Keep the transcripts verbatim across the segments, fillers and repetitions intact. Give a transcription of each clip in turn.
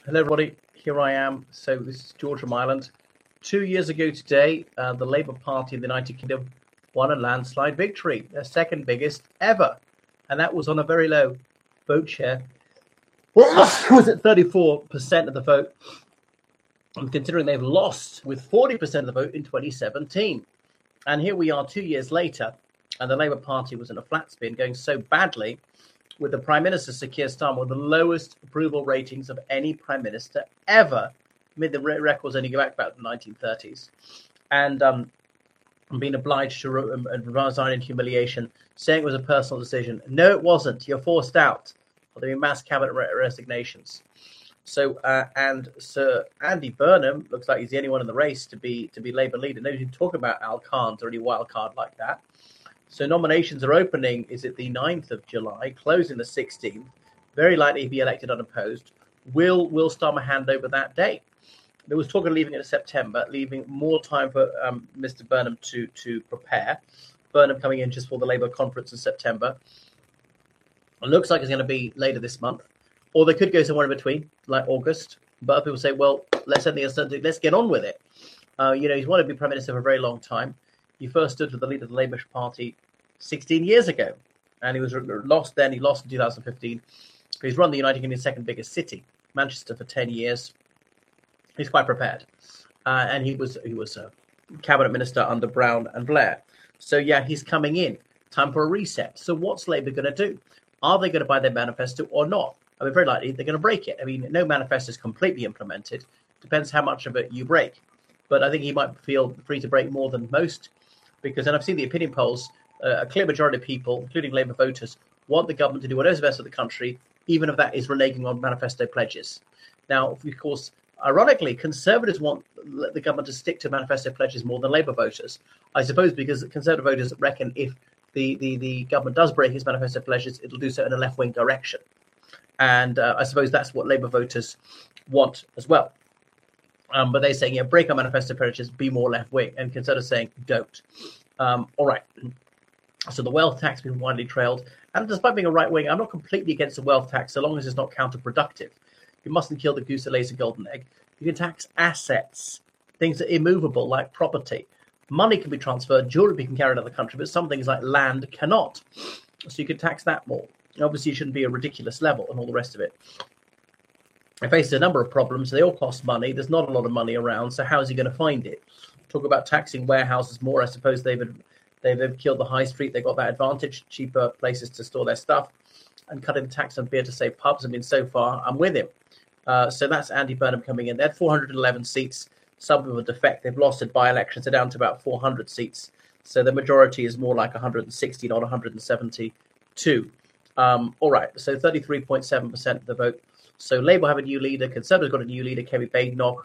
Hello, everybody. Here I am. So this is George from Ireland. Two years ago today, uh, the Labour Party in the United Kingdom won a landslide victory, their second biggest ever, and that was on a very low vote share. Was it thirty-four percent of the vote? And considering they've lost with forty percent of the vote in twenty seventeen, and here we are two years later, and the Labour Party was in a flat spin, going so badly, with the Prime Minister, Sir Keir Starmer, with the lowest approval ratings of any Prime Minister ever. I mean, the records only go back about the nineteen thirties. And um, being obliged to re- um, resign in humiliation, saying it was a personal decision. No, it wasn't. You're forced out. Well, there were mass cabinet re- resignations. So, uh, and Sir Andy Burnham looks like he's the only one in the race to be to be Labour leader. Nobody can talk about Al Khan's or any wild card like that. So nominations are opening, is it the ninth of July, closing the sixteenth. Very likely to be elected unopposed. Will Will Starmer hand over that day? There was talk of leaving it to September, leaving more time for um, Mister Burnham to, to prepare. Burnham coming in just for the Labour conference in September. It looks like it's going to be later this month. Or they could go somewhere in between, like August. But other people say, well, let's end the uncertainty. Let's get on with it. Uh, you know, he's wanted to be Prime Minister for a very long time. He first stood for the leader of the Labour Party sixteen years ago, and he was lost then. He lost in two thousand fifteen. He's run the United Kingdom's second biggest city, Manchester, for ten years. He's quite prepared, uh, and he was he was a cabinet minister under Brown and Blair. So yeah, he's coming in. Time for a reset. So what's Labour going to do? Are they going to buy their manifesto or not? I mean, very likely they're going to break it. I mean, no manifesto is completely implemented. Depends how much of it you break. But I think he might feel free to break more than most, because, and I've seen the opinion polls, uh, a clear majority of people, including Labour voters, want the government to do whatever's best for the country, even if that is reneging on manifesto pledges. Now, of course, ironically, Conservatives want the government to stick to manifesto pledges more than Labour voters. I suppose because Conservative voters reckon if the, the, the government does break its manifesto pledges, it'll do so in a left-wing direction. And uh, I suppose that's what Labour voters want as well. Um, but they're saying, yeah, break our manifesto pledges, be more left-wing. And Conservatives saying, don't. Um, all right. So the wealth tax has been widely trailed. And despite being a right-wing, I'm not completely against the wealth tax, so long as it's not counterproductive. You mustn't kill the goose that lays the golden egg. You can tax assets, things that are immovable, like property. Money can be transferred, jewelry can carry out of the country, but some things like land cannot. So you can tax that more. Obviously, it shouldn't be a ridiculous level and all the rest of it. It faces a number of problems. They all cost money. There's not a lot of money around, so how is he going to find it? Talk about taxing warehouses more. I suppose they've they've, they've killed the high street. They've got that advantage, cheaper places to store their stuff, and cutting the tax on beer to save pubs. I mean, so far, I'm with him. Uh, so that's Andy Burnham coming in. They had four hundred eleven seats. Some people defect. They've lost at by-elections. They're down to about four hundred seats. So the majority is more like one hundred sixty, not one hundred seventy-two. Um, all right, so thirty-three point seven percent of the vote. So Labour have a new leader. Conservatives got a new leader, Kemi Badenoch.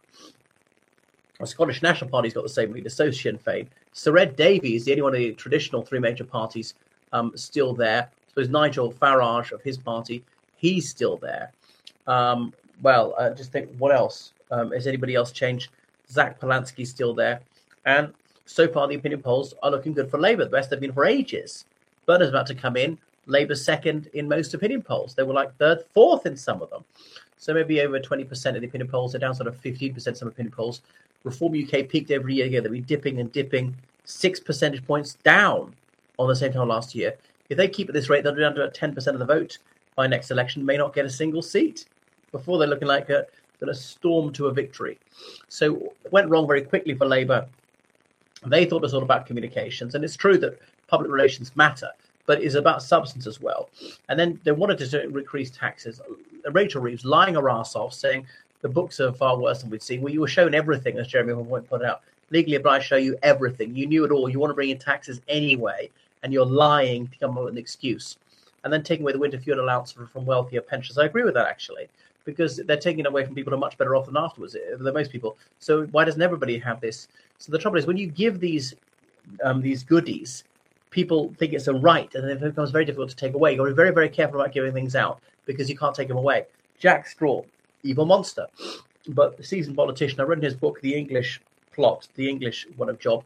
The Scottish National Party's got the same leader, so Sinn Féin. Sir Ed Davey is the only one of the traditional three major parties um, still there. I suppose Nigel Farage of his party, he's still there. Um, well, uh, just think, what else? Um, has anybody else changed? Zach Polanski's still there. And so far, the opinion polls are looking good for Labour. The best they've been for ages. Bernard's about to come in. Labour's second in most opinion polls. They were like third, fourth in some of them. So maybe over twenty percent of the opinion polls. They're down sort of fifteen percent some opinion polls. Reform U K peaked every year ago. They'll be dipping and dipping. Six percentage points down on the same time last year. If they keep at this rate, they'll be down to ten percent of the vote by next election. May not get a single seat. Before they're looking like a, a storm to a victory. So it went wrong very quickly for Labour. They thought it was all about communications. And it's true that public relations matter, but it's about substance as well. And then they wanted to increase taxes. Rachel Reeves lying her ass off, saying the books are far worse than we'd seen. Well, you were shown everything, as Jeremy Point put out. Legally obliged to show you everything. You knew it all. You want to bring in taxes anyway, and you're lying to come up with an excuse. And then taking away the winter fuel allowance from wealthier pensioners. I agree with that, actually, because they're taking it away from people who are much better off than afterwards, than most people. So why doesn't everybody have this? So the trouble is, when you give these um, these goodies, people think it's a right, and then it becomes very difficult to take away. You've got to be very, very careful about giving things out because you can't take them away. Jack Straw, evil monster, but the seasoned politician. I read in his book, The English Plot, The English What a Job,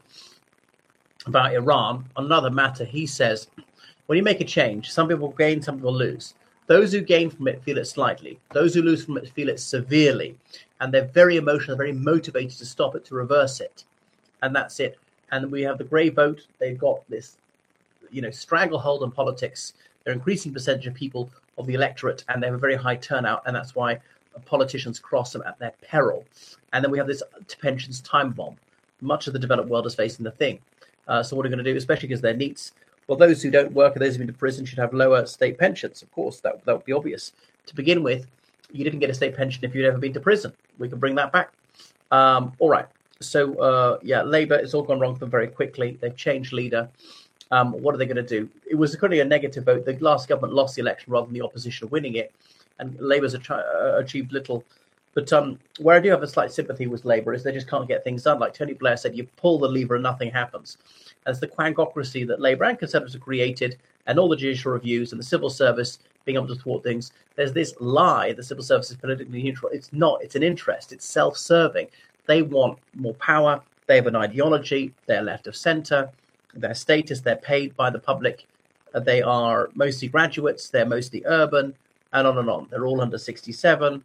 about Iran. On another matter, he says, when you make a change, some people gain, some people lose. Those who gain from it feel it slightly. Those who lose from it feel it severely. And they're very emotional, very motivated to stop it, to reverse it. And that's it. And we have the grey vote. They've got this, you know, stranglehold on politics. They're increasing percentage of people of the electorate, and they have a very high turnout. And that's why politicians cross them at their peril. And then we have this pensions time bomb. Much of the developed world is facing the thing. Uh, so what are we going to do, especially because they're NEETs? Well, those who don't work and those who've been to prison should have lower state pensions. Of course, that, that would be obvious. To begin with, you didn't get a state pension if you'd ever been to prison. We can bring that back. Um, all right. So, uh, yeah, Labour, it's all gone wrong for them very quickly. They've changed leader. Um, what are they going to do? It was currently a negative vote. The last government lost the election rather than the opposition winning it. And Labour's uh, achieved little. But um, where I do have a slight sympathy with Labour is they just can't get things done. Like Tony Blair said, you pull the lever and nothing happens. As the quackocracy that Labour and Conservatives have created, and all the judicial reviews and the civil service being able to thwart things, there's this lie the civil service is politically neutral. It's not. It's an interest. It's self-serving. They want more power. They have an ideology. They're left of centre. Their status, they're paid by the public. Uh, they are mostly graduates. They're mostly urban, and on and on. They're all under sixty-seven.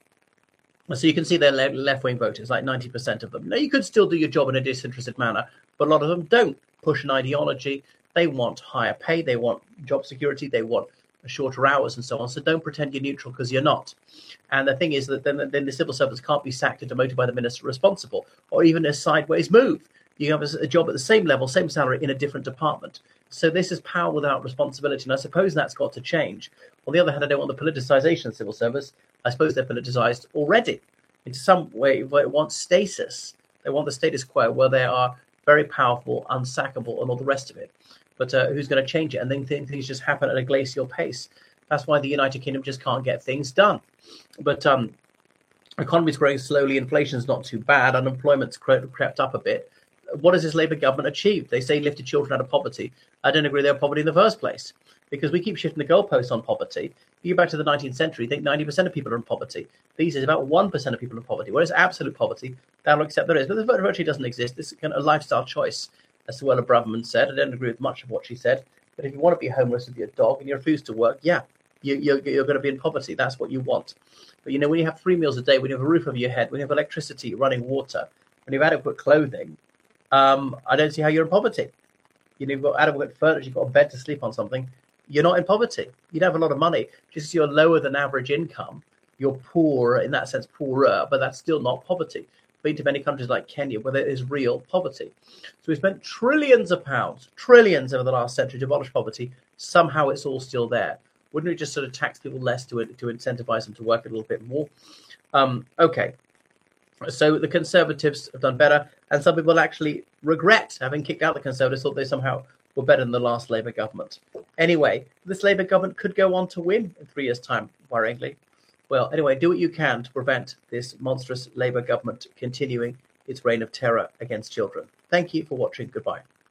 So you can see they're left-wing voters, like ninety percent of them. Now, you could still do your job in a disinterested manner, but a lot of them don't push an ideology. They want higher pay. They want job security. They want shorter hours and so on. So don't pretend you're neutral, because you're not. And the thing is that then, then the civil servants can't be sacked and demoted by the minister responsible, or even a sideways move. You have a, a job at the same level, same salary in a different department. So this is power without responsibility. And I suppose that's got to change. On the other hand, I don't want the politicization of the civil service. I suppose they're politicized already. In some way, they want stasis. They want the status quo where they are very powerful, unsackable, and all the rest of it. But uh, who's going to change it? And then things just happen at a glacial pace. That's why the United Kingdom just can't get things done. But um, economy's growing slowly. Inflation's not too bad. Unemployment's cre- crept up a bit. What has this Labour government achieved? They say lifted children out of poverty. I don't agree they have poverty in the first place, because we keep shifting the goalposts on poverty. You go back to the nineteenth century, you think ninety percent of people are in poverty. These days, about one percent of people are in poverty. Whereas absolute poverty, they'll accept there is. But the vote virtually doesn't exist. This is kind of a lifestyle choice, as Suella Braverman said. I don't agree with much of what she said. But if you want to be homeless with your dog and you refuse to work, yeah, you, you're, you're going to be in poverty. That's what you want. But, you know, when you have three meals a day, when you have a roof over your head, when you have electricity, running water, when you have adequate clothing, um, I don't see how you're in poverty. You know, you've got adequate furniture, you've got a bed to sleep on something. You're not in poverty. You don't have a lot of money. Just because you're lower than average income, you're poor, in that sense, poorer, but that's still not poverty. Been to many countries like Kenya where there is real poverty. So we spent trillions of pounds, trillions over the last century to abolish poverty. Somehow it's all still there. Wouldn't we just sort of tax people less to to incentivize them to work a little bit more? Um, okay. So the Conservatives have done better, and some people actually regret having kicked out the Conservatives, thought they somehow were better than the last Labour government. Anyway, this Labour government could go on to win in three years' time, worryingly. Well, anyway, do what you can to prevent this monstrous Labour government continuing its reign of terror against children. Thank you for watching. Goodbye.